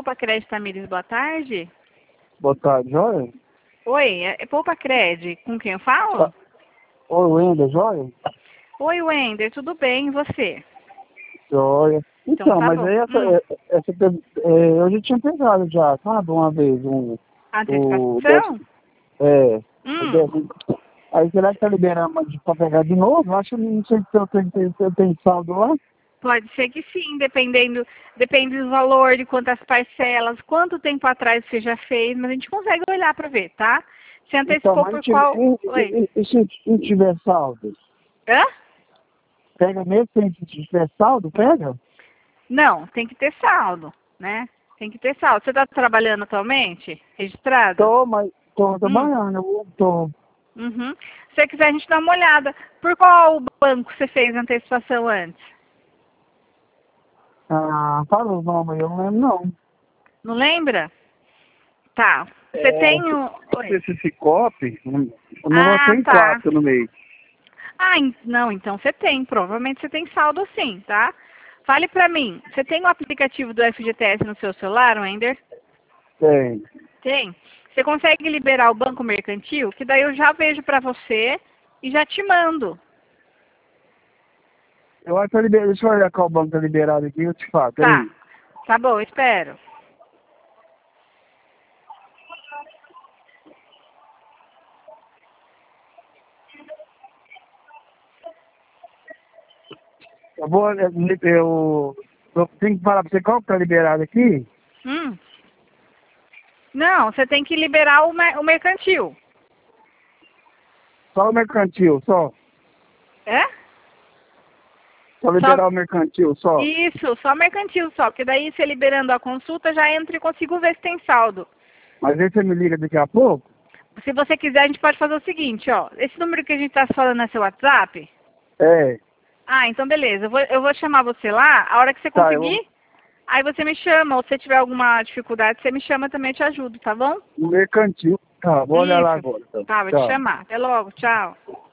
Poupa Crédito Tamires, boa tarde. Boa tarde, joia? Oi, é Poupa Crédito, com quem eu falo? Oi, Wender, joia? Oi, Wender, tudo bem, e você? Joia. Então, tá mas bom. aí eu já tinha pegado já, sabe, uma vez, Antecipação? é, o Hum, décimo- aí será que tá liberando pra pegar de novo? Acho que não sei se eu tenho saldo lá. pode ser que sim, depende do valor, de quantas parcelas, quanto tempo atrás você já fez, mas a gente consegue olhar para ver, tá? Você Então, antecipou mas por qual... Oi? se não tiver saldo? Hã? Pega mesmo se tiver saldo, pega? Não, tem que ter saldo, né? Tem que ter saldo. Você está trabalhando atualmente? Registrado? Mas tô Hum. trabalhando, eu tô. Uhum. Se você quiser, a gente dá uma olhada. Por qual banco você fez a antecipação antes? Ah, fala os nomes, eu não lembro não. Não lembra? Tá. Você tem o... Oi. Esse Cicobi, o negócio Ah, tem tá. 4 no meio. Ah, não, então você tem. Provavelmente você tem saldo sim, tá? Fale pra mim. Você tem o aplicativo do FGTS no seu celular, Wender? Tem. Tem. Você consegue liberar o banco mercantil? Que daí eu já vejo pra você e já te mando. Eu acho que deixa eu olhar qual banco tá liberado aqui, eu te falo, Tá. peraí. Tá bom, espero. Eu tenho que falar pra você qual que tá liberado aqui? Hum. Não, você tem que liberar o mercantil. Só o mercantil, só. É? Só Só, liberar o mercantil, só. isso, só mercantil só, porque daí você liberando a consulta já entra e consigo ver se tem saldo. Mas aí você me liga daqui a pouco? Se você quiser, a gente pode fazer o seguinte, ó. Esse número que a gente tá falando é seu WhatsApp? É. Ah, então beleza. Eu vou chamar você lá, a hora que você Tá, conseguir, aí você me chama. Ou se você tiver alguma dificuldade, você me chama também, eu te ajudo, tá bom? o mercantil. Tá, vou olhar lá Isso. agora. Então. Tá, vou te Tchau. chamar. Até logo, tchau.